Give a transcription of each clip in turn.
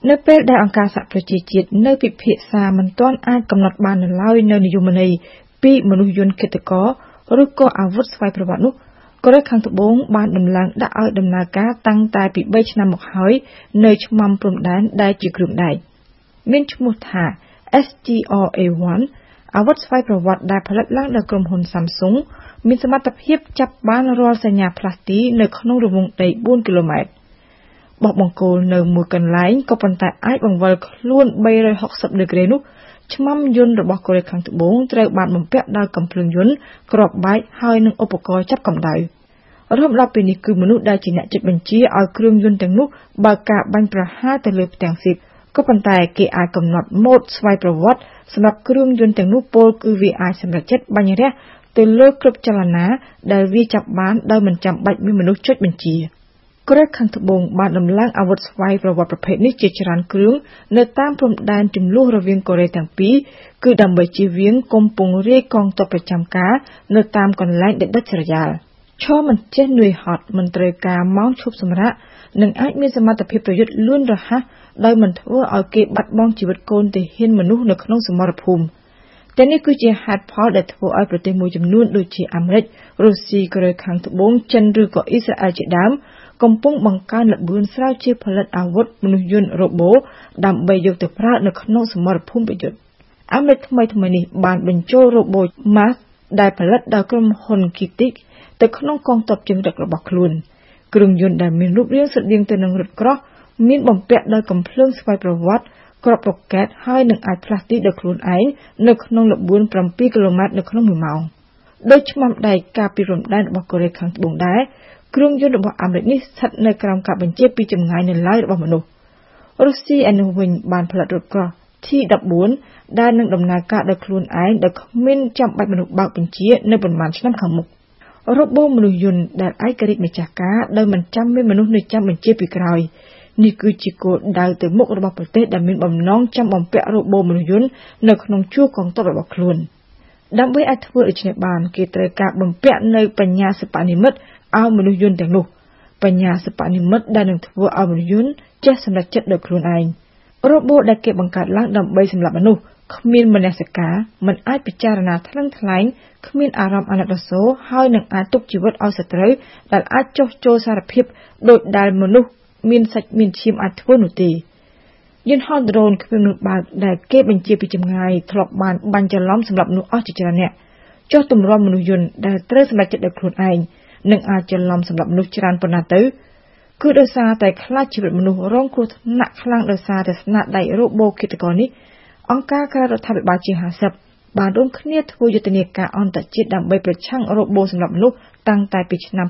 នៅពេលដែលអង្គការសហប្រជាជាតិនៅពិភាក្សាមិនទាន់អាចកំណត់បាននៅឡើយនៅនិយមន័យពីមនុស្សយន្តឃាតករឬក៏អាវុធស្វ័យប្រវត្តិនោះកូរ៉េខាងត្បូងបានដំឡើងដាក់ឲ្យដំណើរការតាំងតែពី3ឆ្នាំមកហើយនៅឆ្មាំព្រំដែនដែលជាគ្រឿងដែកមានឈ្មោះថា STRA-1 អាវុធស្វ័យប្រវត្តិដែលផលិតឡើងដោយក្រុមហ៊ុន Samsung មានសមត្ថភាពចាប់បានរាល់សញ្ញាផ្លាស់ទីនៅក្នុងរង្វង់ដី4គីឡូម៉ែត្របោះបង្គោលនៅមួយកន្លែងក៏ប៉ុន្តែអាចបង្វិលខ្លួន360ដឺក្រេនោះឆ្មាំយន្តរបស់កូរ៉េខាងត្បូងត្រូវបានបំពាក់ដោយកាំភ្លើងយន្តគ្រាប់បែកហើយនឹងឧបករណ៍ចាប់កម្ដៅរហូតដល់ពេលនេះគឺមនុស្សដែលជាអ្នកចុចបញ្ជាឲ្យគ្រឿងយន្តទាំងនោះបើកការបាញ់ប្រហារទៅលើផ្ទាំងសៀកក៏ប៉ុន្តែគេអាចកំណត់ម៉ូដស្វ័យប្រវត្តិសម្រាប់គ្រឿងយន្តទាំងនោះពោលគឺវាអាចសម្រេចចិត្តបាញ់រះទៅលើគ្រប់ចលនាដែលវាចាប់បានដោយមិនចាំបាច់មានមនុស្សចុចបញ្ជាកូរ៉េខាងត្បូងបានដំឡើងអាវុធស្វ័យប្រវត្តិប្រភេទនេះជាច្រើនគ្រឿងនៅតាមព្រំដែនជម្លោះរវាងកូរ៉េទាំងពីរគឺដើម្បីជៀសវាងកំពុងរាយកងទ័ពប្រចាំការនៅតាមកន្លែងដែលដាច់ស្រយាលឈរមិនចេះនឿយហត់មិនត្រូវការម៉ោងឈប់សម្រាកនិងអាចមានសមត្ថភាពប្រយុទ្ធលឿនរហ័សដោយមិនធ្វើឲ្យគេបាត់បង់ជីវិតកូនទាហានមនុស្សនៅក្នុងសមរភូមិតែនេះគឺជាហេតុផលដែលធ្វើឲ្យប្រទេសមួយចំនួនដូចជាអាមេរិករុស្ស៊ីកូរ៉េខាងត្បូងចិនឬក៏អ៊ីស្រាអែលជាដើមកំពុងបង្កើនល្បឿនស្រាវជ្រាវផលិតអាវុធមនុស្សយន្តរ៉ូបូដើម្បីយកទៅប្រើនៅក្នុងសមរភូមិប្រយុទ្ធអាមេរិកថ្មីនេះបានបញ្ចូលរ៉ូបូ MAS ដែលផលិតដោយក្រុមហ៊ុន Kinetic ទៅក្នុងកងទ័ពជើងទឹករបស់ខ្លួនគ្រឿងយន្តដែលមានរូបរាងស្រដៀងទៅនឹងរថក្រោះមានបំពាក់ដោយកាំភ្លើងស្វ័យប្រវត្តិគ្រាប់រ៉ុកកែតហើយនឹងអាចផ្លាស់ទីដោយខ្លួនឯងនៅក្នុងល្បឿន7គីឡូម៉ែត្រនៅក្នុង1ម៉ោងដោយឆ្មាំដែកការពីព្រំដែនរបស់កូរ៉េខាងត្បូងដែរគ្រឿងយន្តរបស់អាមេរិកនេះស្ថិតនៅក្រោមការបញ្ជាពីចម្ងាយនៅឡើយរបស់មនុស្សរុស្ស៊ីឯនោះវិញបានផលិតរថក្រោះ T-14 ដែលនឹងដំណើរការដោយខ្លួនឯងដោយគ្មានចាំបាច់មនុស្សបើកបញ្ជានៅប្រមាណឆ្នាំខាងមុខរ៉ូបូមនុស្សយន្តដែលឯករាជ្យម្ចាស់ការដោយមិនចាំមានមនុស្សនៅចាំបញ្ជាពីក្រោយនេះគឺជាគោលដៅទៅមុខរបស់ប្រទេសដែលមានបំណងចាំបំពាក់រ៉ូបូមនុស្សយន្តនៅក្នុងជួរកងទ័ពរបស់ខ្លួនដើម្បីអាចធ្វើដូច្នេះបានគេត្រូវការបំពាក់នៅបញ្ញាសិប្បនិម្មិតឲ្យមនុស្សយន្តទាំងនោះបញ្ញាសិប្បនិម្មិតដែលនឹងធ្វើឲ្យមនុស្សយន្តចេះសម្រេចចិត្តដោយខ្លួនឯងរ៉ូបូដែលគេបង្កើតឡើងដើម្បីសម្រាប់មនុស្សគ្មានមនសិការមិនអាចពិចារណាថ្លឹងថ្លែងគ្មានអារម្មណ៍អាណិតអាសូរហើយនឹងអាចទុកជីវិតឲ្យសត្រូវដែលអាចចុះចូលសារភាពដោយដែលមនុស្សមានសាច់មានឈាមអាចធ្វើនោះទេយន្តហោះដ្រូនគ្មានមនុស្សបើកដែលគេបញ្ជាពីចម្ងាយធ្លាប់បានបាញ់ច្រឡំសម្រាប់មនុស្សអស់ជាច្រើនអ្នកចុះទម្រាំមនុស្សយន្តដែលត្រូវសម្រេចចិត្តដោយខ្លួនឯងនឹងអាចច្រឡំសម្រាប់មនុស្សច្រើនប៉ុណ្ណាទៅគឺដោយសារតែខ្លាចជីវិតមនុស្សរងគ្រោះថ្នាក់ខ្លាំងដោយសារតែស្នាដៃរ៉ូបូឃាតករនេះអង្គការក្រៅរដ្ឋាភិបាលជាង50បានរួមគ្នាធ្វើយុទ្ធនាការអន្តរជាតិដើម្បីប្រឆាំងរ៉ូបូសម្រាប់មនុស្សតាំងតែពីឆ្នាំ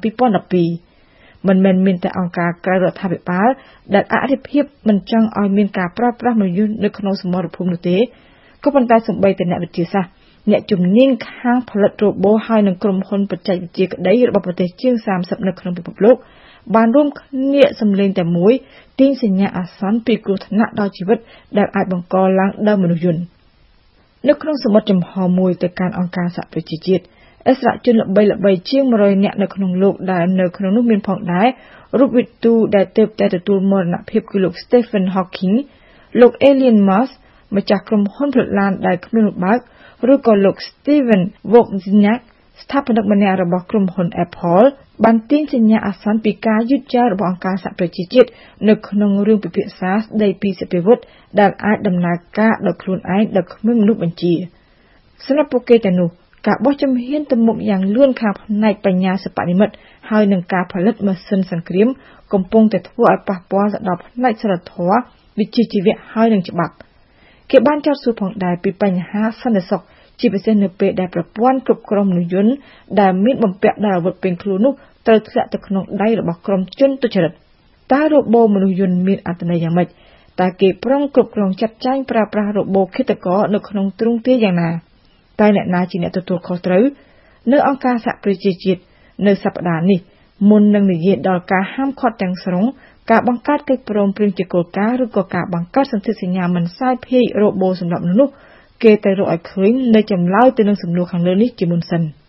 2012មិនមែនមានតែអង្គការក្រៅរដ្ឋាភិបាលដែលអរិភាពមិនចង់ឲ្យមានការប្រើប្រាស់មនុស្សយន្តនៅក្នុងសមរភូមិនោះទេក៏ប៉ុន្តែសូម្បីតែអ្នកវិទ្យាសាស្ត្រអ្នកជំនាញខាងផលិតរ៉ូបូហើយនឹងក្រុមហ៊ុនបច្ចេកវិទ្យាក្តីរបស់ប្រទេសជាង30នៅក្នុងពិភពលោកបានរួមគ្នាសម្លេងតែមួយទាញសញ្ញាអាសន្នពីគ្រោះថ្នាក់ដល់ជីវិតដែលអាចបង្កឡើងដោយមនុស្សយន្តនៅក្នុងសមុទ្រចំហមួយទៅកាន់អង្គការសហប្រជាជាតិអិសរាជជនល្បីៗជាង100នាក់នៅក្នុងលោកដែលនៅក្នុងនោះមានផងដែររូបវិទូដែលទើបតែទទួលមរណភាពគឺលោក Stephen Hawking លោក Elon Musk ម្ចាស់ក្រុមហ៊ុនផលិតឡានដែលគ្មានមនុស្សបើកឬក៏លោក Steven Wozniak ស្ថាបនិកម្នាក់របស់ក្រុមហ៊ុន Apple បានទាញសញ្ញាអាសន្នពីការយឺតយ៉ាវរបស់អង្គការសហប្រជាជាតិនៅក្នុងរឿងពិភាក្សាស្ដីពីសិទ្ធិវុធដែលអាចដំណើរការដោយខ្លួនឯងដោយគ្មានមនុស្សបញ្ជាសម្រាប់ពួកគេទាំងនោះការបោះជំហានទៅមុខយ៉ាងលឿនខាងផ្នែកបញ្ញាសិប្បនិម្មិតហើយនឹងការផលិតម៉ាស៊ីនសង្គ្រាមកំពុងតែធ្វើឲ្យប៉ះពាល់ទៅដល់ផ្នែកសិលធម៌វិជ្ជាជីវៈហើយនឹងច្បាប់គេបានចោទសួរផងដែរពីបញ្ហាសន្តិសុខជាពិសេសនៅពេលដែលប្រព័ន្ធគ្រប់គ្រងមនុស្សយន្តដែលមានបំពាក់ដោយអាវុធពេញខ្លួននោះត្រូវធ្លាក់ទៅក្នុងដៃរបស់ក្រុមជនទុច្ចរិតតើរ៉ូបូមនុស្សយន្តមានអត្ថន័យយ៉ាងម៉េចតើគេប្រុងគ្រប់គ្រងចាត់ចែងប្រើប្រាស់រ៉ូបូឃាតករនៅក្នុងទ្រង់ទ្រាយយ៉ាងណាតើអ្នកណាជាអ្នកទទួលខុសត្រូវនៅអង្គការសហប្រជាជាតិនៅសប្តាហ៍នេះមុននឹងនិយាយដល់ការហាមឃាត់ទាំងស្រុងការបង្កើតកិច្ចព្រមព្រៀងជាគោលការណ៍ឬក៏ការបង្កើតសន្ធិសញ្ញាមិនសាយភាយរ៉ូបូសម្រាប់មនុស្សគេត្រូវរកឲ្យឃើញនៅចម្លើយទៅនឹងសំណួរខាងលើនេះជាមុនសិន